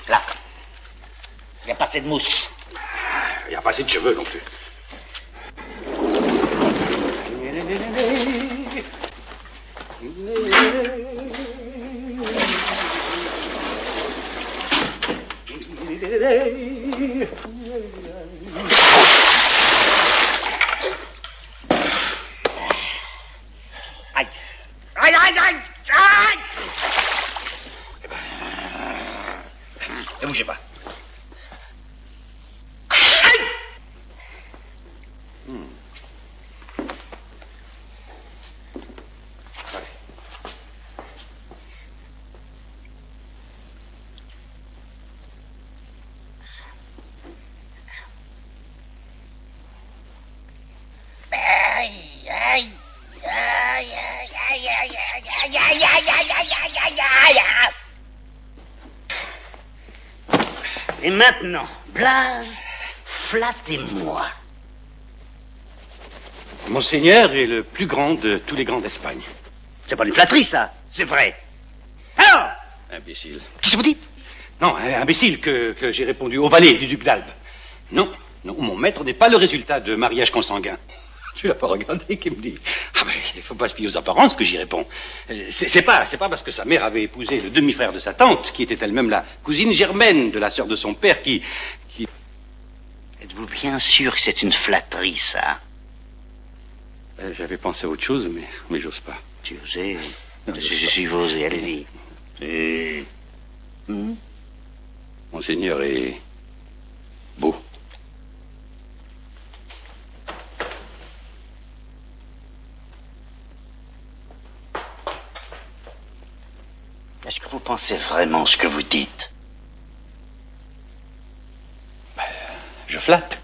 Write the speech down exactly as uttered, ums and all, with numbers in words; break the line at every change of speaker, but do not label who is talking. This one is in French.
Là. Il n'y a pas assez de mousse.
Il n'y a pas assez de cheveux non plus.
Aïe. Aïe, aïe, aïe, aïe.
Ne bougez pas.
Et maintenant, Blaze, flattez-moi.
Monseigneur est le plus grand de tous les grands d'Espagne.
C'est pas une flatterie, ça. C'est vrai. Alors,
Imbécile.
qu'est-ce que vous dites?
Non, imbécile que, que j'ai répondu au valet du duc d'Albe. Non, non, mon maître n'est pas le résultat de mariage consanguin. Tu l'as pas regardé qui me dit. Ah ben, il faut pas se fier aux apparences que j'y réponds. C'est, c'est pas, c'est pas parce que sa mère avait épousé le demi-frère de sa tante, qui était elle-même la cousine germaine de la sœur de son père, qui, qui...
Êtes-vous bien sûr que c'est une flatterie, ça?
Euh, J'avais pensé à autre chose, mais, mais j'ose pas.
Tu osais? Je suis si vous osez, allez-y. Et... Hmm?
Monseigneur est beau.
Est-ce que vous pensez vraiment ce que vous dites?
Ben, je flatte.